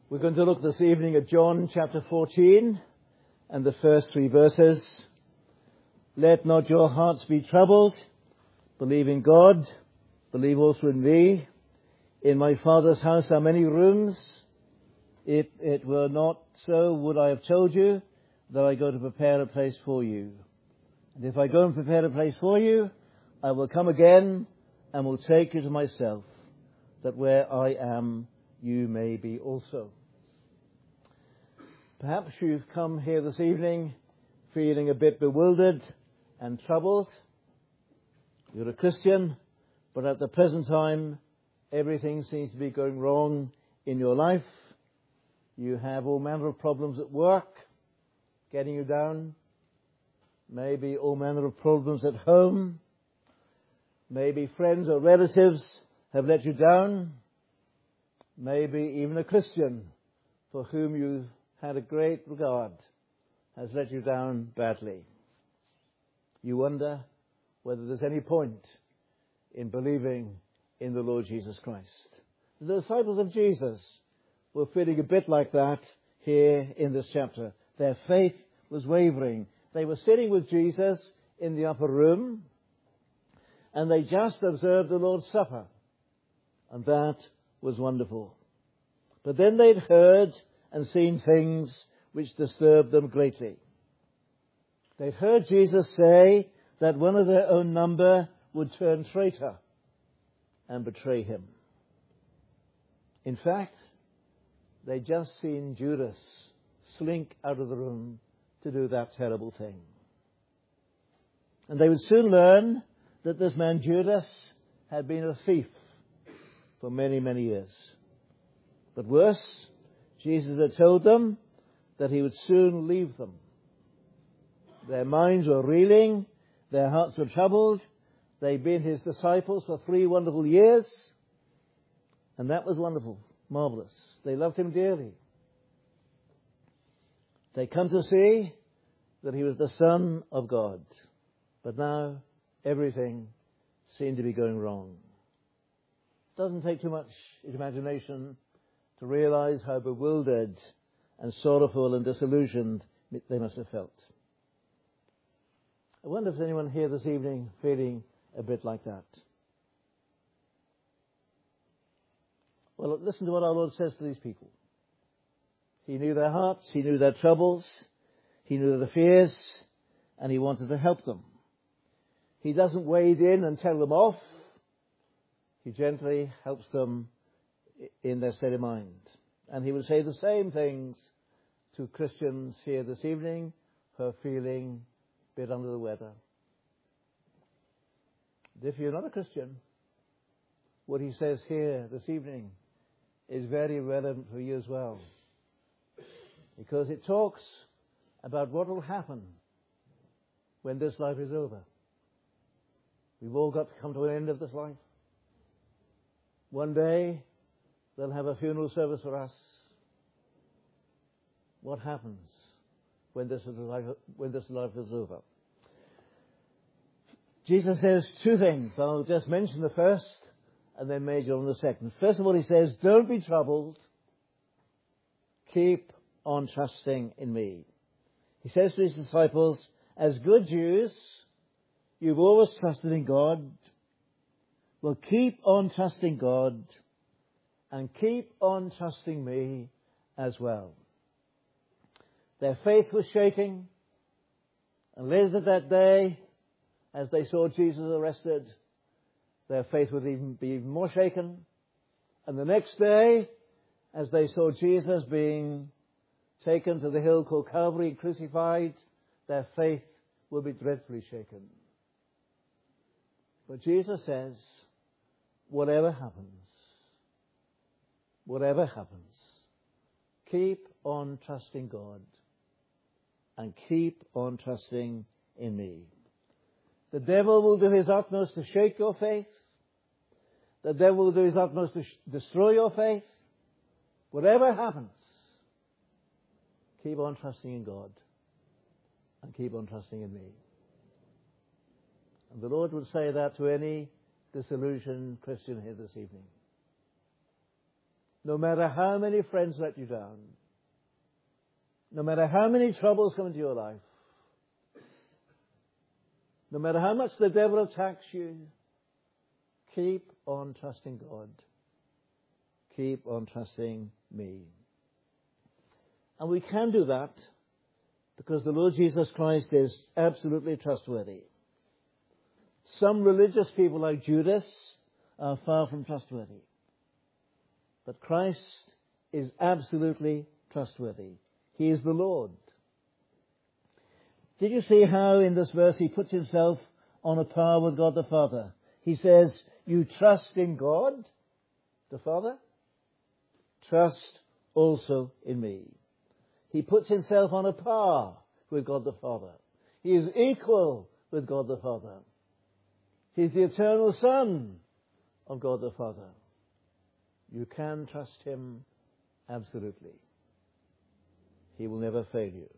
We're going to look this evening at John chapter 14 and the first 3 verses. Let not your hearts be troubled. Believe in God. Believe also in me. In my Father's house are many rooms. If it were not so, would I have told you that I go to prepare a place for you? And if I go and prepare a place for you, I will come again and will take you to myself, that where I am, you may be also. Perhaps you've come here this evening feeling a bit bewildered and troubled. You're a Christian, but at the present time, everything seems to be going wrong in your life. You have all manner of problems at work, getting you down. Maybe all manner of problems at home. Maybe friends or relatives have let you down. Maybe even a Christian for whom you had a great regard has let you down badly. You wonder whether there's any point in believing in the Lord Jesus Christ. The disciples of Jesus were feeling a bit like that here in this chapter. Their faith was wavering. They were sitting with Jesus in the upper room, and they just observed the Lord's Supper, and that was wonderful. But then they'd heard and seen things which disturbed them greatly. They'd heard Jesus say that one of their own number would turn traitor and betray him. In fact, they'd just seen Judas slink out of the room to do that terrible thing. And they would soon learn that this man Judas had been a thief for many, many years. But worse, Jesus had told them that he would soon leave them. Their minds were reeling, their hearts were troubled. They'd been his disciples for 3 wonderful years, and that was wonderful, marvelous. They loved him dearly. They come to see that he was the Son of God. But now everything seemed to be going wrong. It doesn't take too much imagination to realize how bewildered and sorrowful and disillusioned they must have felt. I wonder if there's anyone here this evening feeling a bit like that. Well, listen to what our Lord says to these people. He knew their hearts, he knew their troubles, he knew their fears, and he wanted to help them. He doesn't wade in and tell them off. He gently helps them in their state of mind. And he will say the same things to Christians here this evening who are feeling a bit under the weather. And if you're not a Christian, what he says here this evening is very relevant for you as well. Because it talks about what will happen when this life is over. We've all got to come to an end of this life. One day, they'll have a funeral service for us. What happens when this life is over? Jesus says 2 things. I'll just mention the first and then major on the second. First of all, he says, don't be troubled. Keep on trusting in me. He says to his disciples, as good Jews, you've always trusted in God. Well, keep on trusting God and keep on trusting me as well. Their faith was shaking, and later that day, as they saw Jesus arrested, their faith would be even more shaken. And the next day, as they saw Jesus being taken to the hill called Calvary and crucified, their faith will be dreadfully shaken. But Jesus says, whatever happens, keep on trusting God and keep on trusting in me. The devil will do his utmost to shake your faith. The devil will do his utmost to destroy your faith. Whatever happens, keep on trusting in God and keep on trusting in me. And the Lord would say that to any disillusioned Christian here this evening. No matter how many friends let you down, no matter how many troubles come into your life, no matter how much the devil attacks you, keep on trusting God. Keep on trusting me. And we can do that because the Lord Jesus Christ is absolutely trustworthy. Some religious people like Judas are far from trustworthy. But Christ is absolutely trustworthy. He is the Lord. Did you see how in this verse he puts himself on a par with God the Father? He says, you trust in God, the Father? Trust also in me. He puts himself on a par with God the Father. He is equal with God the Father. He is the eternal Son of God the Father. You can trust him absolutely. He will never fail you.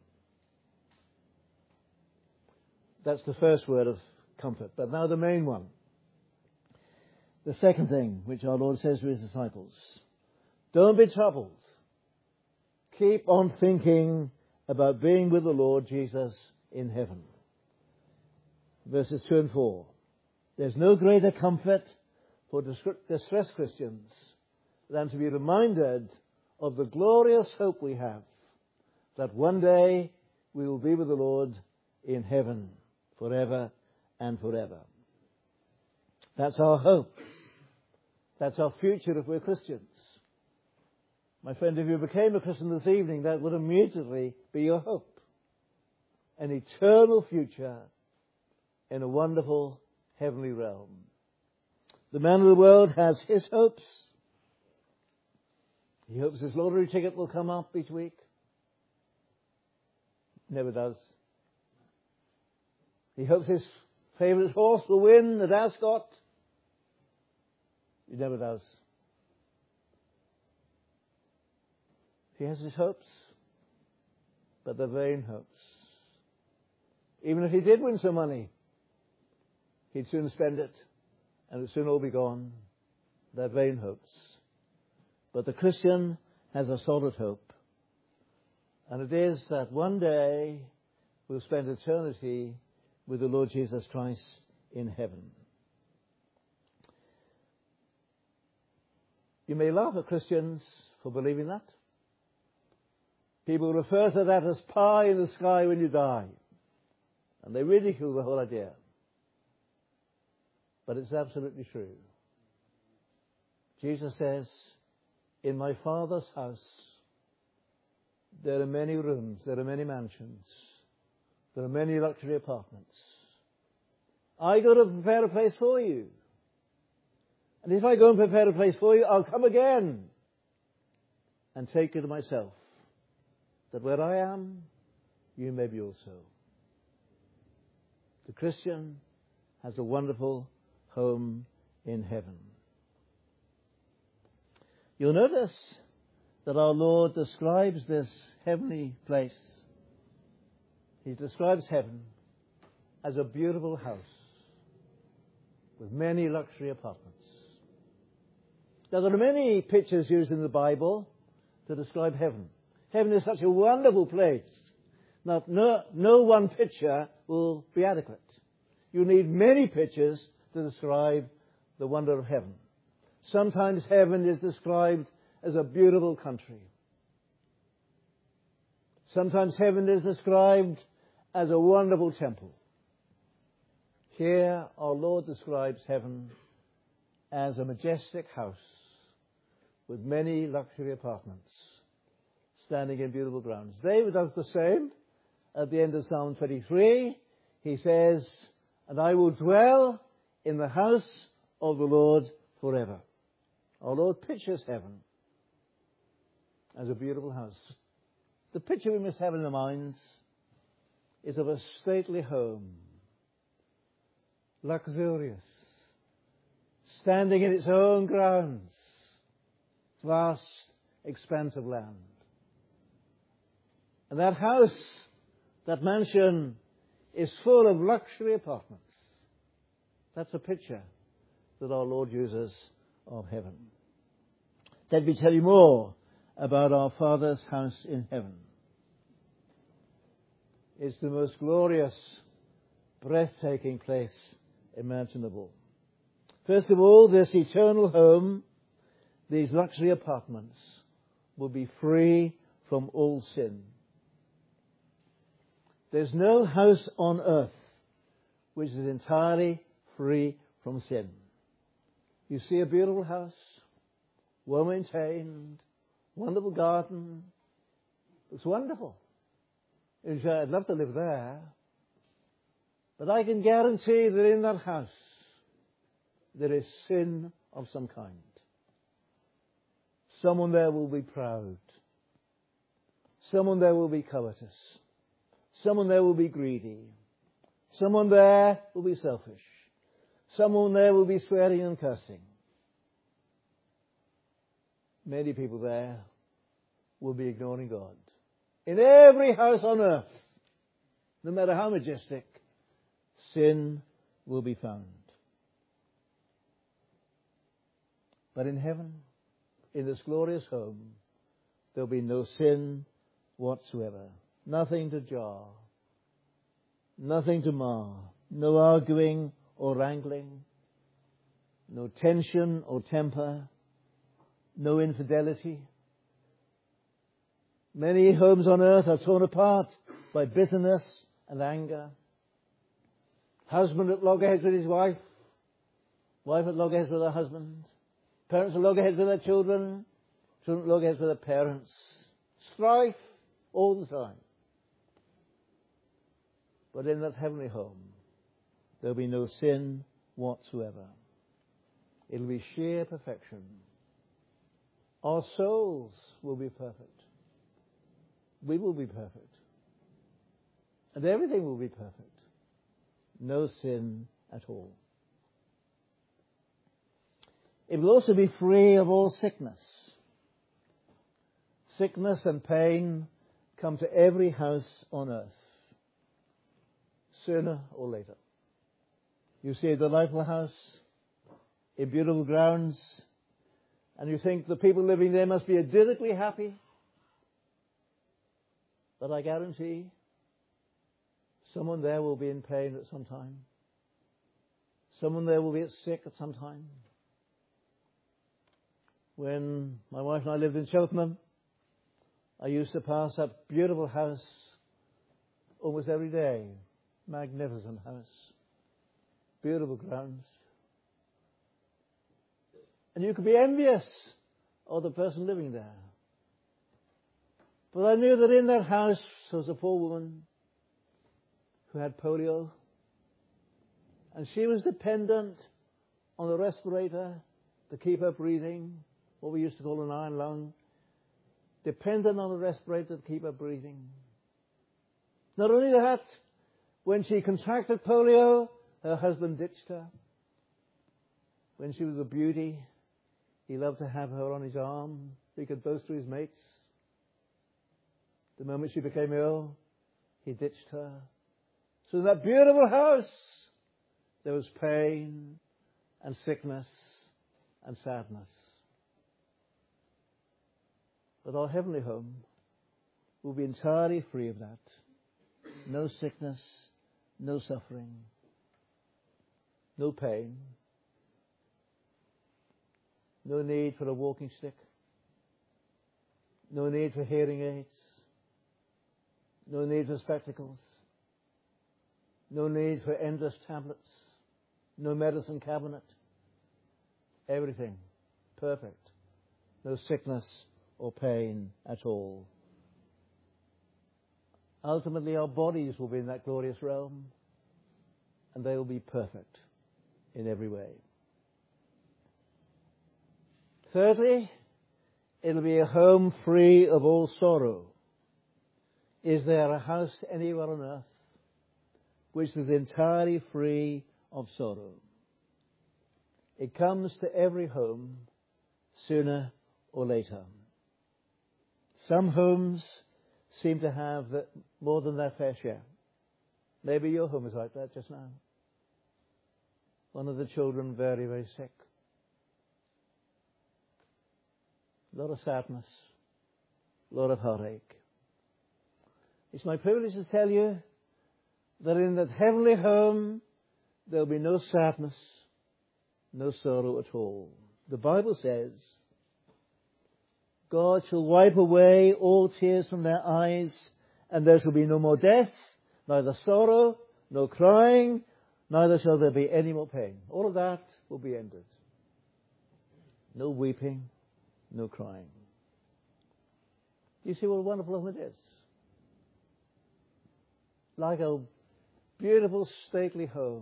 That's the first word of comfort. But now the main one. The second thing which our Lord says to his disciples. Don't be troubled. Keep on thinking about being with the Lord Jesus in heaven. Verses 2 and 4. There's no greater comfort for distressed Christians than to be reminded of the glorious hope we have that one day we will be with the Lord in heaven forever and forever. That's our hope. That's our future if we're Christians. My friend, if you became a Christian this evening, that would immediately be your hope. An eternal future in a wonderful heavenly realm. The man of the world has his hopes. He hopes his lottery ticket will come up each week. Never does. He hopes his favourite horse will win at Ascot. He never does. He has his hopes, but they're vain hopes. Even if he did win some money, he'd soon spend it, and it would soon all be gone. They're vain hopes. But the Christian has a solid hope, and it is that one day we'll spend eternity with the Lord Jesus Christ in heaven. You may laugh at Christians for believing that. People refer to that as pie in the sky when you die. And they ridicule the whole idea. But it's absolutely true. Jesus says, in my Father's house, there are many rooms, there are many mansions, there are many luxury apartments. I go to prepare a place for you. And if I go and prepare a place for you, I'll come again and take you to myself, that where I am, you may be also. The Christian has a wonderful home in heaven. You'll notice that our Lord describes this heavenly place. He describes heaven as a beautiful house with many luxury apartments. Now, there are many pictures used in the Bible to describe heaven. Heaven is such a wonderful place that no one picture will be adequate. You need many pictures to describe the wonder of heaven. Sometimes heaven is described as a beautiful country. Sometimes heaven is described as a wonderful temple. Here our Lord describes heaven as a majestic house with many luxury apartments standing in beautiful grounds. David does the same at the end of Psalm 23. He says, and I will dwell in the house of the Lord forever. Our Lord pictures heaven as a beautiful house. The picture we must have in our minds is of a stately home, luxurious, standing in its own grounds, vast expanse of land. And that house, that mansion, is full of luxury apartments. That's a picture that our Lord uses of heaven. let me tell you more about our Father's house in heaven. It's the most glorious, breathtaking place imaginable. First of all, this eternal home, these luxury apartments, will be free from all sin. There's no house on earth which is entirely free from sin. You see a beautiful house, well maintained, wonderful garden. It's wonderful. I'd love to live there. But I can guarantee that in that house there is sin of some kind. Someone there will be proud. Someone there will be covetous. Someone there will be greedy. Someone there will be selfish. Someone there will be swearing and cursing. Many people there will be ignoring God. In every house on earth, no matter how majestic, sin will be found. But in heaven, in this glorious home, there'll be no sin whatsoever. Nothing to jar. Nothing to mar. No arguing or wrangling. No tension or temper. No infidelity. Many homes on earth are torn apart by bitterness and anger. Husband at loggerheads with his wife. Wife at loggerheads with her husband. Parents at loggerheads with their children. Children at loggerheads with their parents. Strife all the time. But in that heavenly home, there'll be no sin whatsoever. It'll be sheer perfection. Our souls will be perfect. We will be perfect. And everything will be perfect. No sin at all. It will also be free of all sickness. Sickness and pain come to every house on earth, sooner or later. You see a delightful house in beautiful grounds, and you think the people living there must be idyllically happy. But I guarantee someone there will be in pain at some time. Someone there will be sick at some time. When my wife and I lived in Cheltenham, I used to pass that beautiful house almost every day. Magnificent house. Beautiful grounds. And you could be envious of the person living there. But I knew that in that house there was a poor woman who had polio. And she was dependent on the respirator to keep her breathing, what we used to call an iron lung. Dependent on the respirator to keep her breathing. Not only that, when she contracted polio, her husband ditched her. When she was a beauty, he loved to have her on his arm. He could boast to his mates. The moment she became ill, he ditched her. So in that beautiful house, there was pain and sickness and sadness. But our heavenly home will be entirely free of that. No sickness, no suffering, no pain, no need for a walking stick, no need for hearing aids, no need for spectacles, no need for endless tablets, no medicine cabinet. Everything perfect. No sickness or pain at all. Ultimately, our bodies will be in that glorious realm, and they will be perfect in every way. Thirdly, it'll be a home free of all sorrow. Is there a house anywhere on earth which is entirely free of sorrow? It comes to every home sooner or later. Some homes seem to have more than their fair share. Maybe your home is like that just now. One of the children very, very sick. a lot of sadness, a lot of heartache. It's my privilege to tell you that in that heavenly home there'll be no sadness, no sorrow at all. The Bible says, God shall wipe away all tears from their eyes, and there shall be no more death, neither sorrow, no crying, neither shall there be any more pain. All of that will be ended. No weeping, no crying. Do you see what a wonderful home it is? Like a beautiful, stately home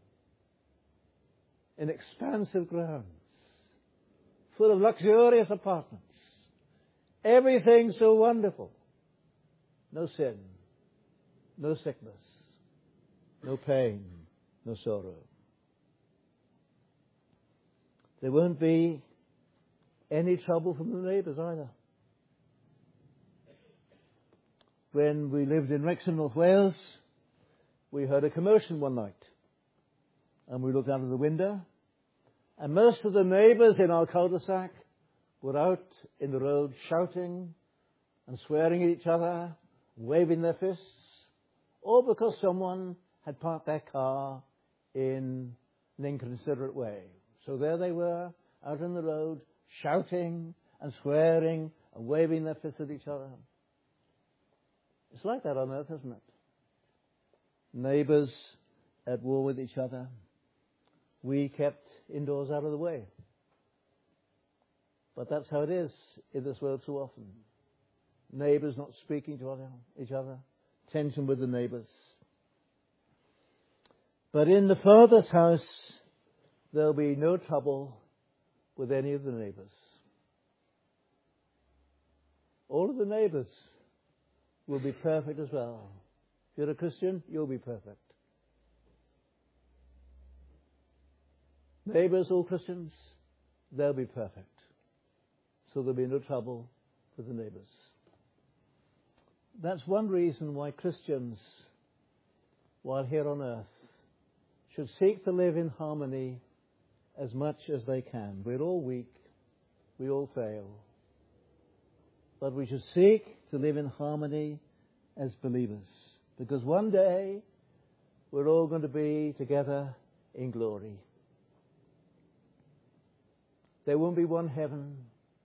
in expansive grounds, full of luxurious apartments. Everything so wonderful. No sin, no sickness, no pain, no sorrow. There won't be any trouble from the neighbours either. When we lived in Wrexham, North Wales, we heard a commotion one night. And we looked out of the window, and most of the neighbours in our cul-de-sac were out in the road shouting and swearing at each other, waving their fists, all because someone had parked their car in an inconsiderate way. So there they were, out on the road, shouting and swearing and waving their fists at each other. It's like that on earth, isn't it? Neighbours at war with each other. We kept indoors out of the way. But that's how it is in this world so often. Neighbours not speaking to each other. Tension with the neighbours. But in the Father's house, there'll be no trouble with any of the neighbours. All of the neighbours will be perfect as well. If you're a Christian, you'll be perfect. Neighbours, all Christians, they'll be perfect. So there'll be no trouble with the neighbours. That's one reason why Christians, while here on earth, should seek to live in harmony as much as they can. We're all weak. We all fail. But we should seek to live in harmony as believers. Because one day, we're all going to be together in glory. There won't be one heaven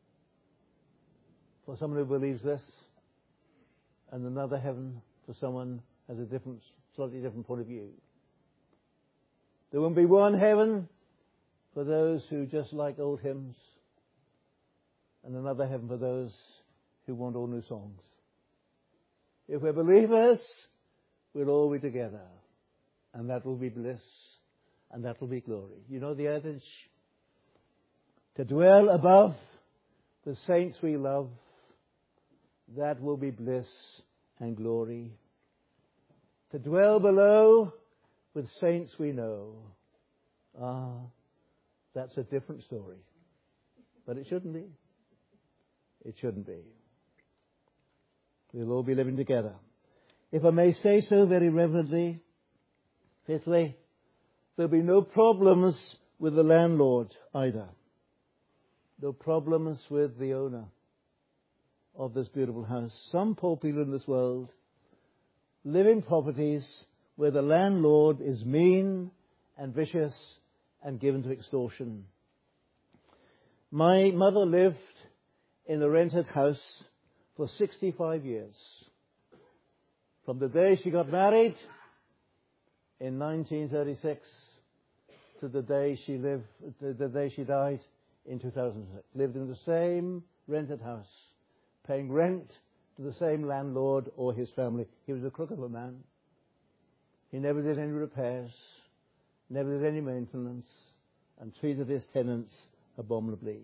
for someone who believes this, and another heaven for someone who has a slightly different point of view. There won't be one heaven for those who just like old hymns, and another heaven for those who want all new songs. If we're believers, we'll all be together, and that will be bliss, and that will be glory. You know the adage? To dwell above the saints we love, that will be bliss and glory. To dwell below with saints we know, that's a different story. But it shouldn't be. It shouldn't be. We'll all be living together. If I may say so very reverently, fifthly, there'll be no problems with the landlord either. No problems with the owner of this beautiful house. Some poor people in this world live in properties where the landlord is mean and vicious and given to extortion. My mother lived in a rented house for 65 years. From the day she got married in 1936 to the day she died in 2006. Lived in the same rented house, paying rent to the same landlord or his family. He was a crook of a man. He never did any repairs, never did any maintenance, and treated his tenants abominably.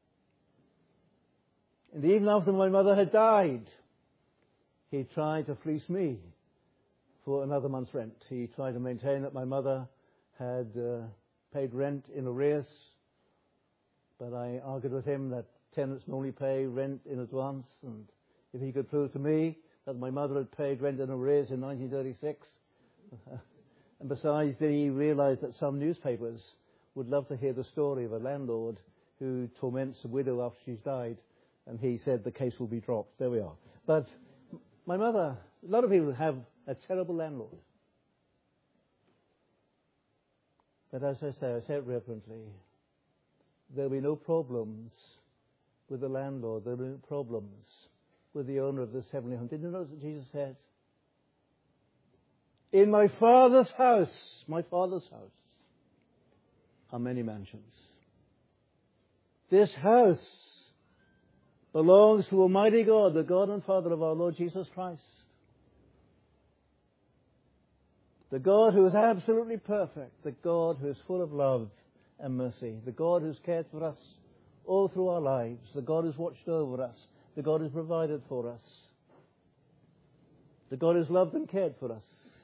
And even after my mother had died, he tried to fleece me for another month's rent. He tried to maintain that my mother had paid rent in arrears, but I argued with him that tenants normally pay rent in advance, and if he could prove to me that my mother had paid rent in arrears in 1936, and besides, did he realize that some newspapers would love to hear the story of a landlord who torments a widow after she's died And he said the case will be dropped. There we are. But my mother, a lot of people have a terrible landlord. But as I say it reverently, there'll be no problems with the landlord. There'll be no problems with the owner of this heavenly home. Did you notice what Jesus said? In my Father's house are many mansions. This house belongs to Almighty God, the God and Father of our Lord Jesus Christ. The God who is absolutely perfect, the God who is full of love and mercy, the God who's cared for us all through our lives, the God who's watched over us, the God who's provided for us, the God who's loved and cared for us.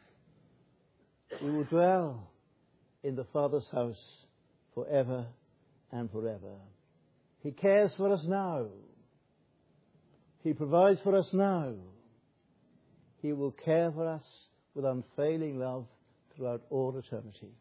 We will dwell in the Father's house forever and forever. He cares for us now. He provides for us now. He will care for us with unfailing love throughout all eternity.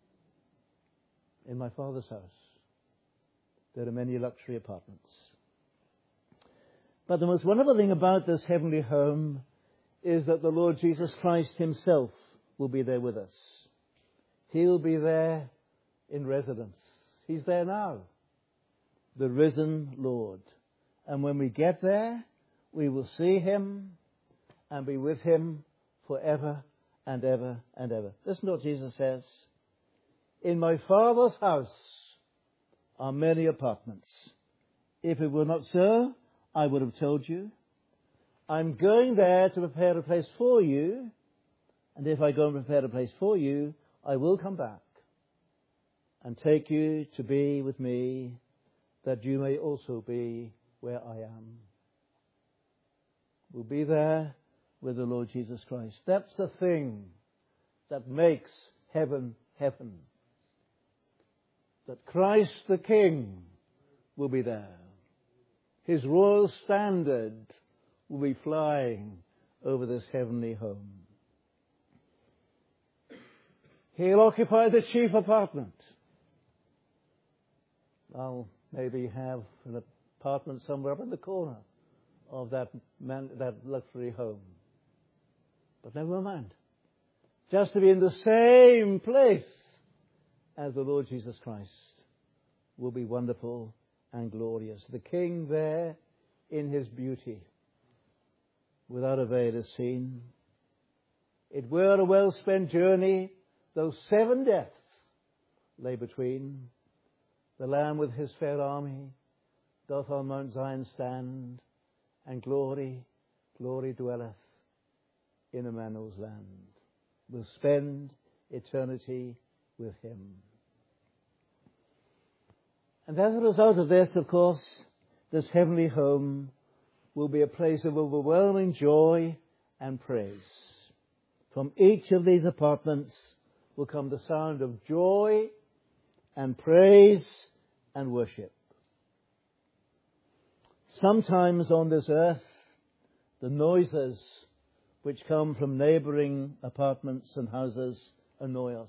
In my Father's house, there are many luxury apartments. But the most wonderful thing about this heavenly home is that the Lord Jesus Christ himself will be there with us. He'll be there in residence. He's there now, the risen Lord. And when we get there, we will see him and be with him forever and ever and ever. Listen to what Jesus says. In my Father's house are many apartments. If it were not so, I would have told you. I'm going there to prepare a place for you. And if I go and prepare a place for you, I will come back and take you to be with me, that you may also be where I am. We'll be there with the Lord Jesus Christ. That's the thing that makes heaven heaven. That Christ the King will be there. His royal standard will be flying over this heavenly home. He'll occupy the chief apartment. I'll maybe have an apartment somewhere up in the corner of that luxury home. But never mind. Just to be in the same place as the Lord Jesus Christ will be wonderful and glorious. The King there in his beauty, without a veil is seen. It were a well-spent journey, though 7 deaths lay between. The Lamb with his fair army doth on Mount Zion stand, and glory, glory dwelleth in Emmanuel's land. We'll spend eternity with him. And as a result of this, of course, this heavenly home will be a place of overwhelming joy and praise. From each of these apartments will come the sound of joy and praise and worship. Sometimes on this earth, the noises which come from neighboring apartments and houses annoy us.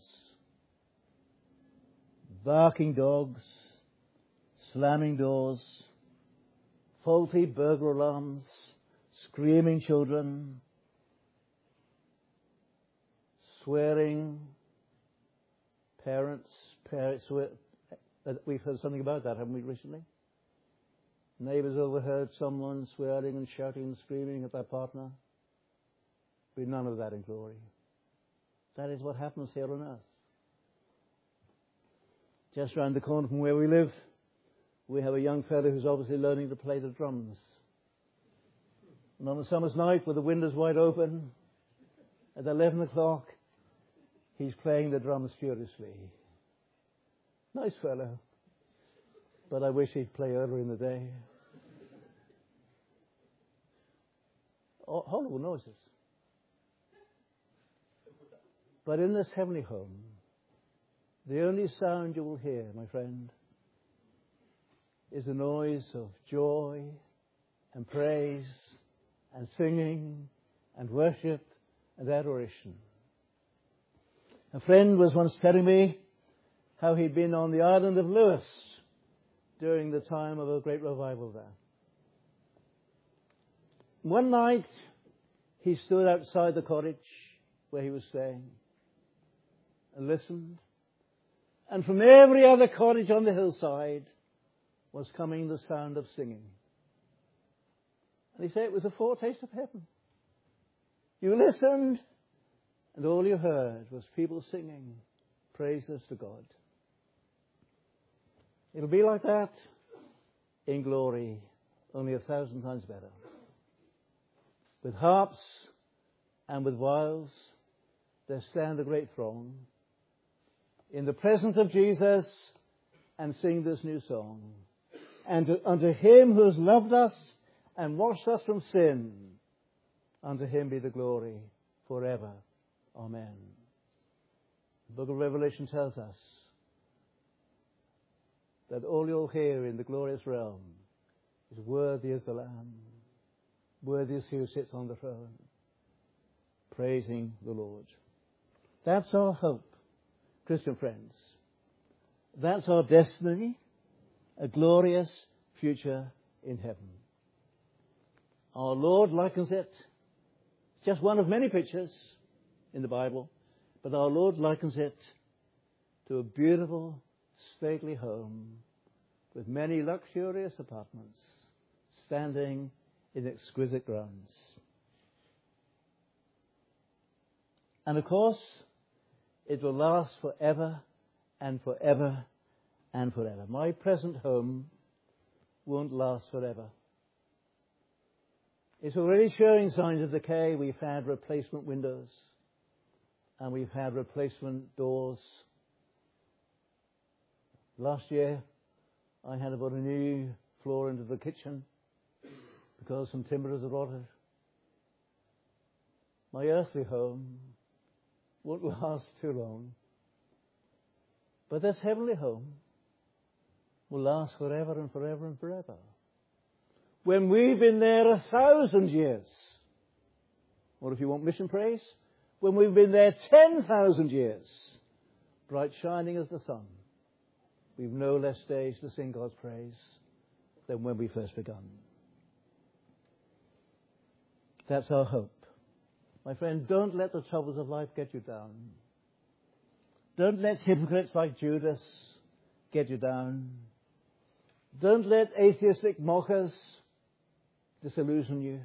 Barking dogs, slamming doors, faulty burglar alarms, screaming children, swearing parents swear. We've heard something about that, haven't we, recently? Neighbours overheard someone swearing and shouting and screaming at their partner. Be none of that in glory. That is what happens here on earth. Just round the corner from where we live, we have a young fellow who's obviously learning to play the drums. And on a summer's night, with the windows wide open, at 11 o'clock, he's playing the drums furiously. Nice fellow. But I wish he'd play earlier in the day. Horrible noises. But in this heavenly home, the only sound you will hear, my friend, is the noise of joy and praise and singing and worship and adoration. A friend was once telling me how he'd been on the island of Lewis during the time of a great revival there. One night, he stood outside the cottage where he was staying and listened. And from every other cottage on the hillside was coming the sound of singing. And he said it was a foretaste of heaven. You listened, and all you heard was people singing praises to God. It'll be like that in glory, only 1,000 times better. With harps and with viols, there stand a great throng in the presence of Jesus and sing this new song. And unto him who has loved us and washed us from sin, unto him be the glory forever. Amen. The book of Revelation tells us that all you'll hear in the glorious realm is worthy is the Lamb, worthy is he who sits on the throne, praising the Lord. That's our hope, Christian friends. That's our destiny, a glorious future in heaven. Our Lord likens it, just one of many pictures in the Bible, but our Lord likens it to a beautiful, stately home with many luxurious apartments standing in exquisite grounds. And of course, it will last forever and forever and forever. My present home won't last forever. It's already showing signs of decay. We've had replacement windows and we've had replacement doors. Last year, I had to put a new floor into the kitchen because some timbers had rotted. My earthly home won't last too long. But this heavenly home will last forever and forever and forever. When we've been there 1,000 years, or if you want mission praise, when we've been there 10,000 years, bright shining as the sun, we've no less days to sing God's praise than when we first begun. That's our hope. My friend, don't let the troubles of life get you down. Don't let hypocrites like Judas get you down. Don't let atheistic mockers disillusion you.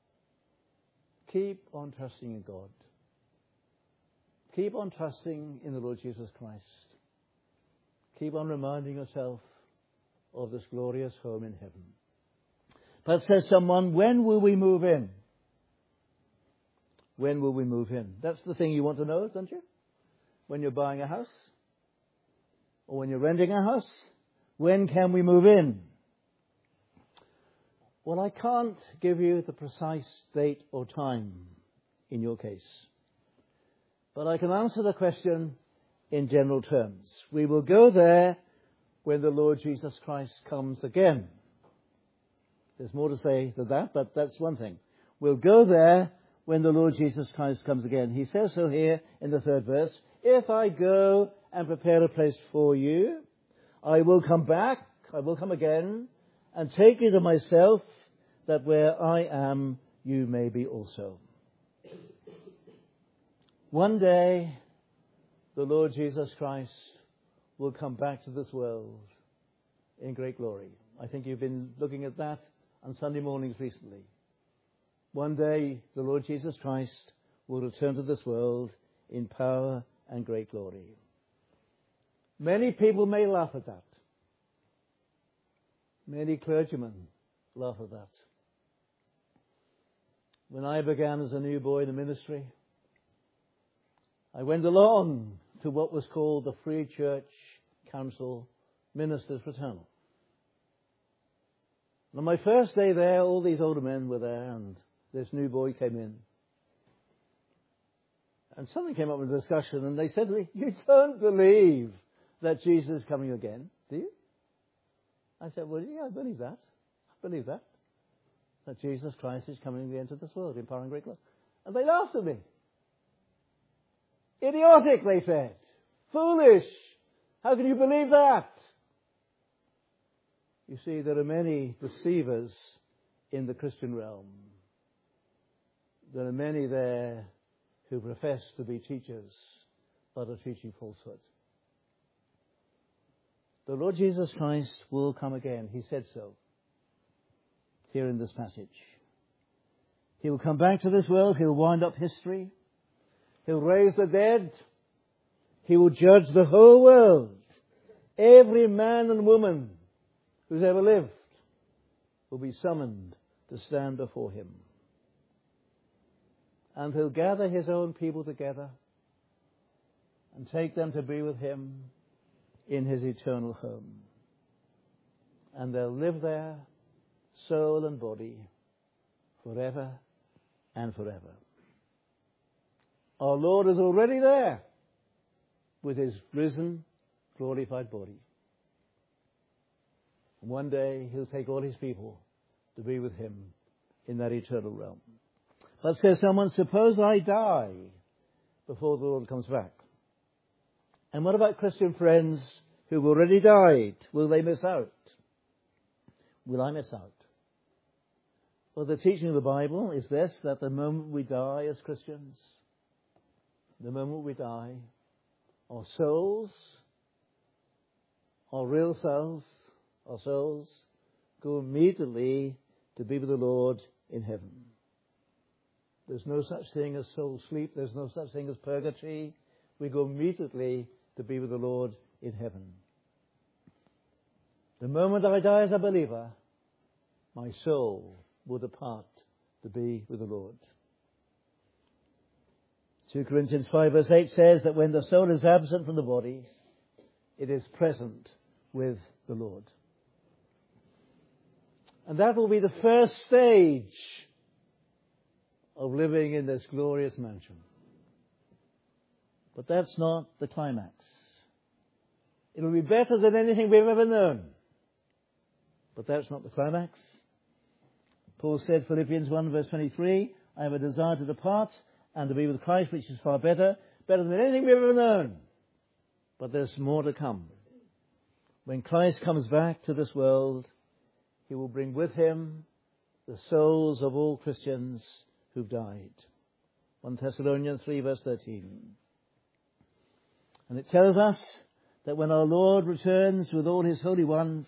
Keep on trusting in God. Keep on trusting in the Lord Jesus Christ. Keep on reminding yourself of this glorious home in heaven. But says someone, when will we move in? When will we move in? That's the thing you want to know, don't you? When you're buying a house? Or when you're renting a house? When can we move in? Well, I can't give you the precise date or time in your case. But I can answer the question in general terms. We will go there when the Lord Jesus Christ comes again. There's more to say than that, but that's one thing. We'll go there when the Lord Jesus Christ comes again. He says so here in the 3rd verse, if I go and prepare a place for you, I will come back, I will come again, and take you to myself, that where I am, you may be also. One day, the Lord Jesus Christ will come back to this world in great glory. I think you've been looking at that on Sunday mornings recently. One day, the Lord Jesus Christ will return to this world in power and great glory. Many people may laugh at that. Many clergymen laugh at that. When I began as a new boy in the ministry, I went along to what was called the Free Church Council Ministers Fraternal. On my first day there, all these older men were there, and this new boy came in. And something came up in the discussion, and they said to me, you don't believe that Jesus is coming again, do you? I said, well, yeah, I believe that. I believe that. That Jesus Christ is coming again to this world in power and great glory. And they laughed at me. Idiotic, they said. Foolish. How can you believe that? You see, there are many deceivers in the Christian realm. there are many there who profess to be teachers, but are teaching falsehood. The Lord Jesus Christ will come again. He said so here in this passage. He will come back to this world. He'll wind up history. He'll raise the dead. He will judge the whole world. Every man and woman who's ever lived will be summoned to stand before him. And he'll gather his own people together and take them to be with him in his eternal home. And they'll live there, soul and body, forever and forever. Our Lord is already there with his risen, glorified body. And one day he'll take all his people to be with him in that eternal realm. But says someone, suppose I die before the Lord comes back. And what about Christian friends who've already died? Will they miss out? Will I miss out? Well, the teaching of the Bible is this, that the moment we die as Christians, the moment we die, our souls, our real selves, our souls, go immediately to be with the Lord in heaven. There's no such thing as soul sleep. There's no such thing as purgatory. We go immediately to be with the Lord in heaven. The moment I die as a believer, my soul will depart to be with the Lord. 2 Corinthians 5 verse 8 says that when the soul is absent from the body, it is present with the Lord. And that will be the first stage of living in this glorious mansion. But that's not the climax. It'll be better than anything we've ever known. But that's not the climax. Paul said, Philippians 1 verse 23, I have a desire to depart and to be with Christ, which is far better than anything we've ever known. But there's more to come. When Christ comes back to this world, he will bring with him the souls of all Christians who've died. 1 Thessalonians 3 verse 13. And it tells us that when our Lord returns with all his holy ones,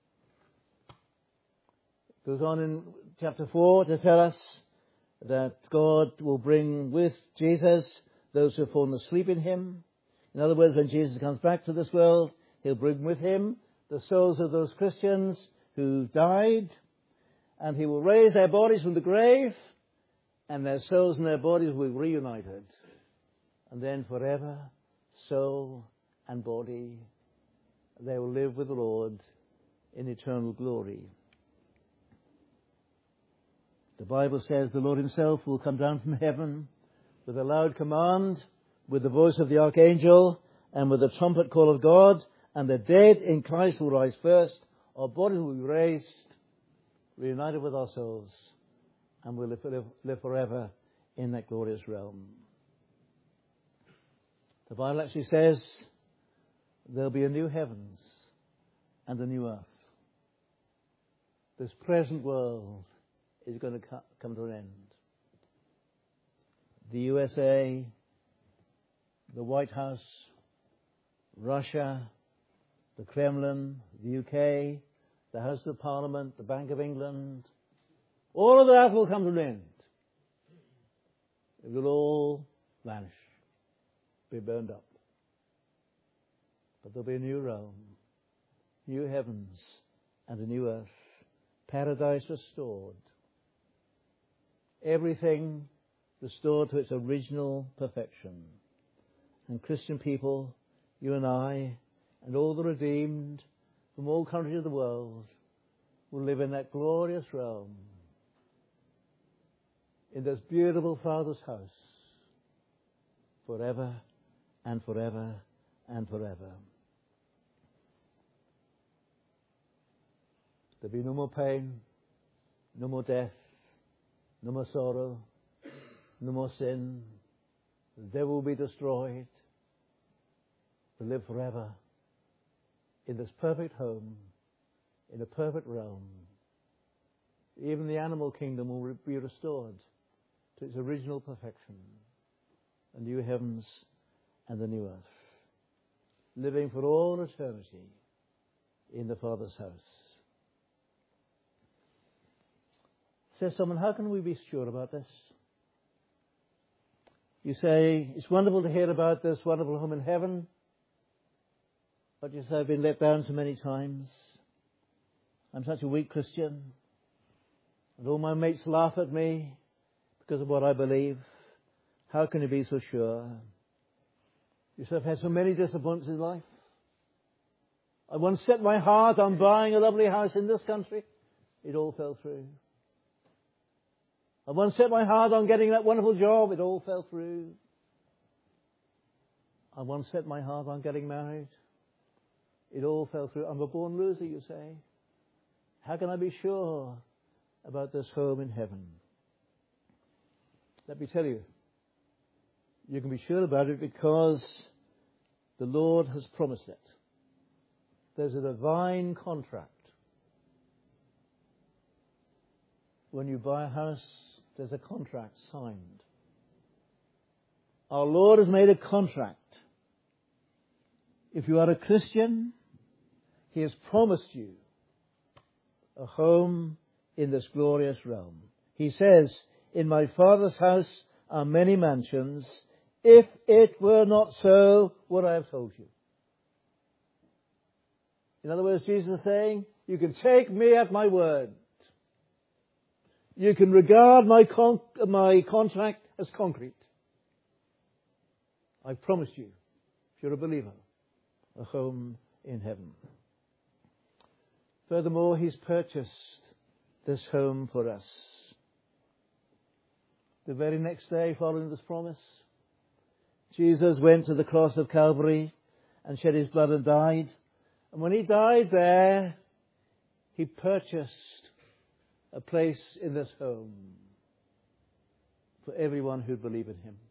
it goes on in chapter 4 to tell us that God will bring with Jesus those who have fallen asleep in him. In other words, when Jesus comes back to this world, he'll bring with him the souls of those Christians who died, and he will raise their bodies from the grave, and their souls and their bodies will be reunited. And then forever, soul and body, they will live with the Lord in eternal glory. The Bible says the Lord himself will come down from heaven with a loud command, with the voice of the archangel, and with the trumpet call of God, and the dead in Christ will rise first. Our bodies will be raised, reunited with our souls, and we'll live forever in that glorious realm. The Bible actually says there'll be a new heavens and a new earth. This present world is going to come to an end. The USA, the White House, Russia, the Kremlin, the UK, the House of Parliament, the Bank of England, all of that will come to an end. It will all vanish, be burned up. But there'll be a new realm, new heavens and a new earth, paradise restored. Everything restored to its original perfection. And Christian people, you and I, and all the redeemed from all countries of the world will live in that glorious realm, in this beautiful Father's house, forever and forever and forever. There'll be no more pain, no more death, no more sorrow, no more sin. The devil will be destroyed. We'll live forever in this perfect home, in a perfect realm. Even the animal kingdom will be restored to its original perfection, the new heavens and the new earth, living for all eternity in the Father's house. Says someone, how can we be sure about this? You say, it's wonderful to hear about this wonderful home in heaven, but you say, I've been let down so many times. I'm such a weak Christian, and all my mates laugh at me because of what I believe. How can you be so sure? You say, I've had so many disappointments in life. I once set my heart on buying a lovely house in this country. It all fell through. I once set my heart on getting that wonderful job. It all fell through. I once set my heart on getting married. It all fell through. I'm a born loser, you say. How can I be sure about this home in heaven? Let me tell you. You can be sure about it because the Lord has promised it. There's a divine contract. When you buy a house, there's a contract signed. Our Lord has made a contract. If you are a Christian, He has promised you a home in this glorious realm. He says, in my Father's house are many mansions. If it were not so, would I have told you? In other words, Jesus is saying, you can take me at my word. You can regard my contract as concrete. I promise you, if you're a believer, a home in heaven. Furthermore, He's purchased this home for us. The very next day following this promise, Jesus went to the cross of Calvary and shed His blood and died. And when He died there, He purchased a place in this home for everyone who believed in Him.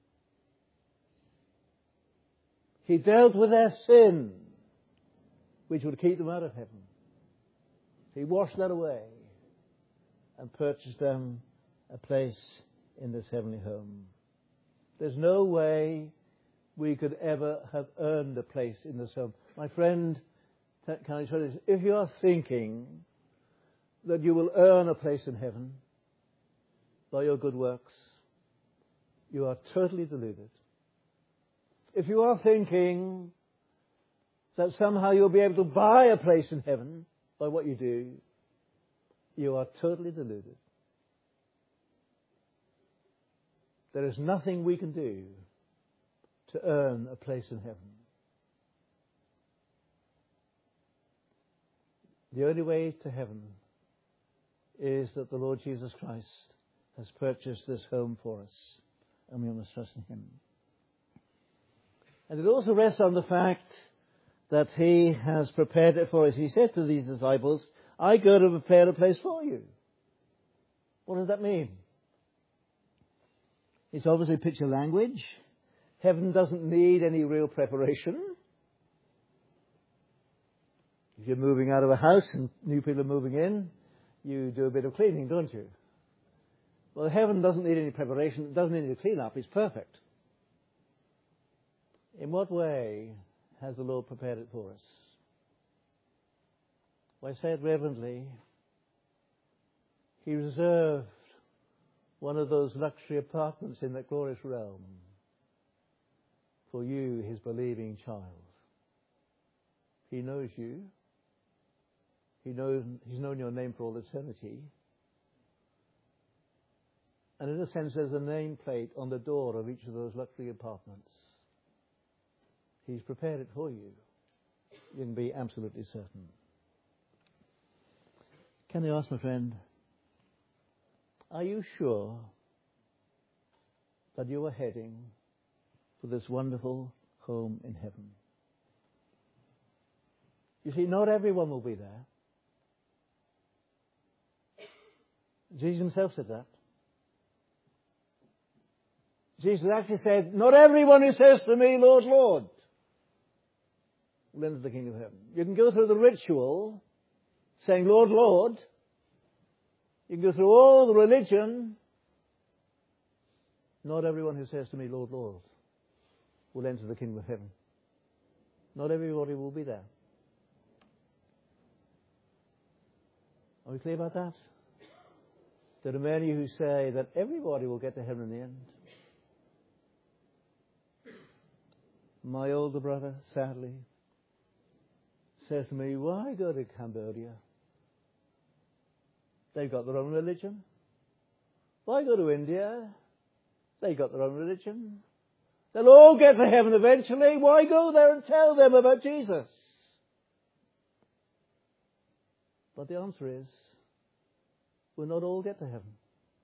He dealt with their sin, which would keep them out of heaven. He washed that away and purchased them a place in this heavenly home. There's no way we could ever have earned a place in this home. My friend, can I tell you this? If you are thinking that you will earn a place in heaven by your good works, you are totally deluded. If you are thinking that somehow you'll be able to buy a place in heaven by what you do, you are totally deluded. There is nothing we can do to earn a place in heaven. The only way to heaven is that the Lord Jesus Christ has purchased this home for us, and we must trust in Him. And it also rests on the fact that He has prepared it for us. He said to these disciples, I go to prepare a place for you. What does that mean? It's obviously picture language. Heaven doesn't need any real preparation. If you're moving out of a house and new people are moving in, you do a bit of cleaning, don't you? Well, heaven doesn't need any preparation. It doesn't need any clean-up. It's perfect. In what way has the Lord prepared it for us? Well, I say it reverently. He reserved one of those luxury apartments in that glorious realm for you, His believing child. He knows you. He's known your name for all eternity. And in a sense, there's a nameplate on the door of each of those luxury apartments. He's prepared it for you. You can be absolutely certain. Can I ask, my friend, are you sure that you are heading for this wonderful home in heaven? You see, not everyone will be there. Jesus Himself said that. Jesus actually said, not everyone who says to me, Lord, Lord, will enter the kingdom of heaven. You can go through the ritual saying, Lord, Lord. You can go through all the religion Not everyone who says to me, Lord, Lord, will enter the kingdom of heaven. Not everybody will be there. Are we clear about that? There are many who say that everybody will get to heaven in the end. My older brother, sadly, says to me, why go to Cambodia? They've got their own religion. Why go to India? They've got their own religion. They'll all get to heaven eventually. Why go there and tell them about Jesus? But the answer is, we'll not all get to heaven.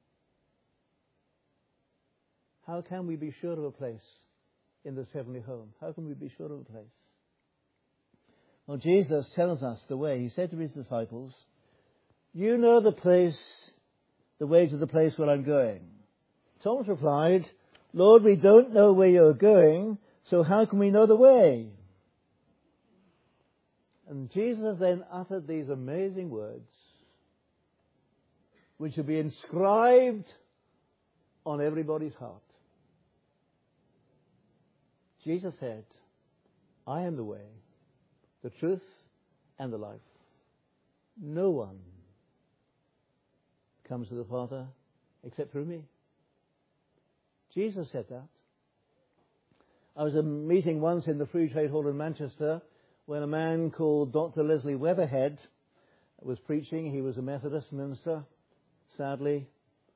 How can we be sure of a place in this heavenly home? How can we be sure of a place? Well, Jesus tells us the way. He said to his disciples, you know the place, the way to the place where I'm going. Thomas replied, Lord, we don't know where you're going, so how can we know the way? And Jesus then uttered these amazing words, which will be inscribed on everybody's heart. Jesus said, I am the way, the truth, and the life. No one comes to the Father except through me. Jesus said that. I was at a meeting once in the Free Trade Hall in Manchester when a man called Dr. Leslie Weatherhead was preaching. He was a Methodist minister, sadly,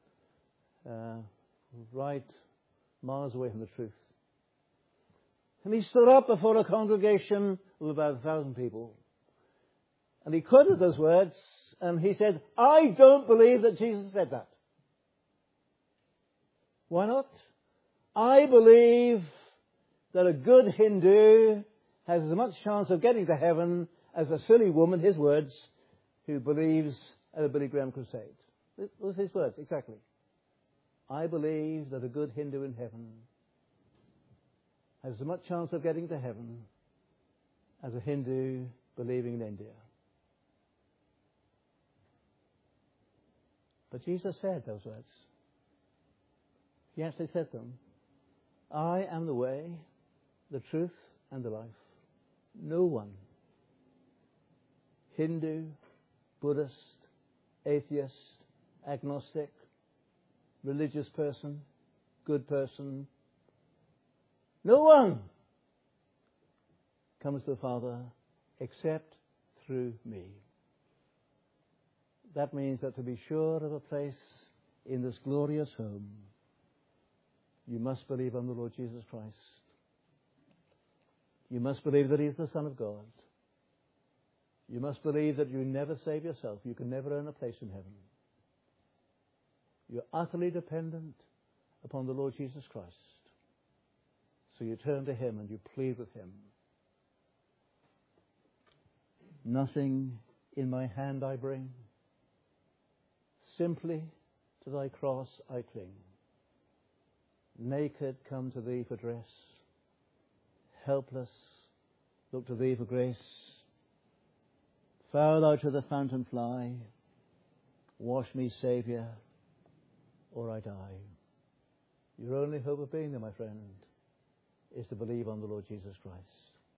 right miles away from the truth. And he stood up before a congregation of about 1,000 people. And he quoted those words, and he said, I don't believe that Jesus said that. Why not? I believe that a good Hindu has as much chance of getting to heaven as a silly woman, his words, who believes at a Billy Graham crusade. Those are his words, exactly. I believe that a good Hindu in heaven has as much chance of getting to heaven as a Hindu believing in India. But Jesus said those words. He actually said them. I am the way, the truth, and the life. No one, Hindu, Buddhist, atheist, agnostic, religious person, good person, no one comes to the Father except through me. That means that to be sure of a place in this glorious home, you must believe on the Lord Jesus Christ. You must believe that He's the Son of God. You must believe that you never save yourself. You can never earn a place in heaven. You're utterly dependent upon the Lord Jesus Christ. So you turn to Him and you plead with Him. Nothing in my hand I bring. Simply to thy cross I cling. Naked come to thee for dress. Helpless look to thee for grace. Foul thou to the fountain fly. Wash me, Saviour, or I die. Your only hope of being there, my friend, is to believe on the Lord Jesus Christ.